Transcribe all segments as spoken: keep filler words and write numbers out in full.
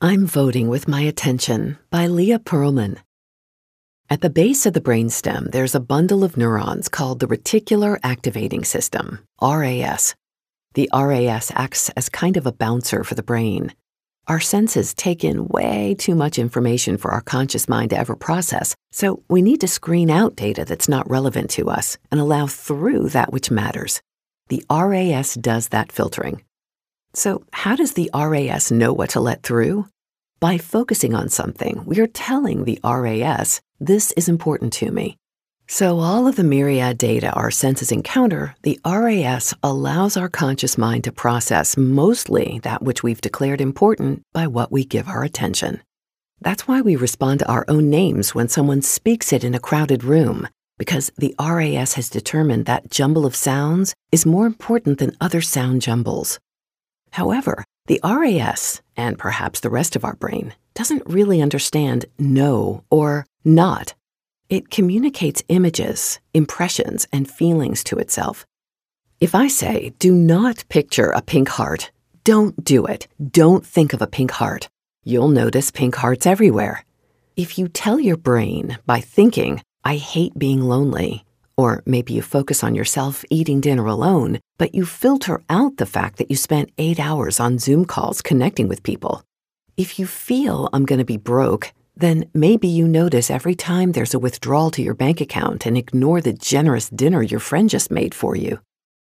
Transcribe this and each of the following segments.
I'm Voting with My Attention by Leah Pearlman. At the base of the brainstem, there's a bundle of neurons called the reticular activating system, R A S. The R A S acts as kind of a bouncer for the brain. Our senses take in way too much information for our conscious mind to ever process, so we need to screen out data that's not relevant to us and allow through that which matters. The R A S does that filtering. So how does the R A S know what to let through? By focusing on something, we are telling the R A S, this is important to me. So all of the myriad data our senses encounter, the R A S allows our conscious mind to process mostly that which we've declared important by what we give our attention. That's why we respond to our own names when someone speaks it in a crowded room, because the R A S has determined that jumble of sounds is more important than other sound jumbles. However, the R A S, and perhaps the rest of our brain, doesn't really understand no or not. It communicates images, impressions, and feelings to itself. If I say, do not picture a pink heart, don't do it. Don't think of a pink heart. You'll notice pink hearts everywhere. If you tell your brain by thinking, I hate being lonely, or maybe you focus on yourself eating dinner alone, but you filter out the fact that you spent eight hours on Zoom calls connecting with people. If you feel I'm going to be broke, then maybe you notice every time there's a withdrawal to your bank account and ignore the generous dinner your friend just made for you.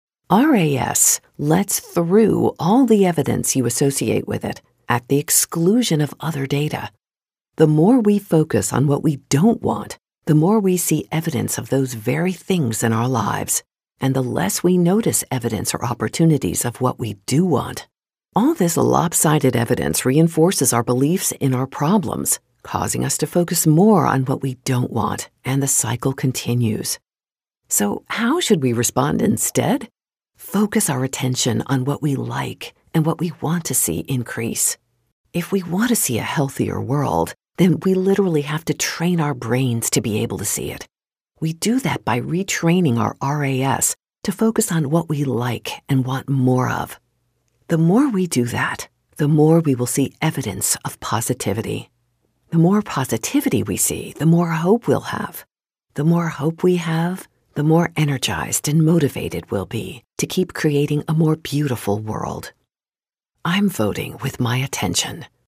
R A S lets through all the evidence you associate with it at the exclusion of other data. The more we focus on what we don't want, the more we see evidence of those very things in our lives, and the less we notice evidence or opportunities of what we do want. All this lopsided evidence reinforces our beliefs in our problems, causing us to focus more on what we don't want, and the cycle continues. So how should we respond instead? Focus our attention on what we like and what we want to see increase. If we want to see a healthier world, then we literally have to train our brains to be able to see it. We do that by retraining our R A S to focus on what we like and want more of. The more we do that, the more we will see evidence of positivity. The more positivity we see, the more hope we'll have. The more hope we have, the more energized and motivated we'll be to keep creating a more beautiful world. I'm voting with my attention.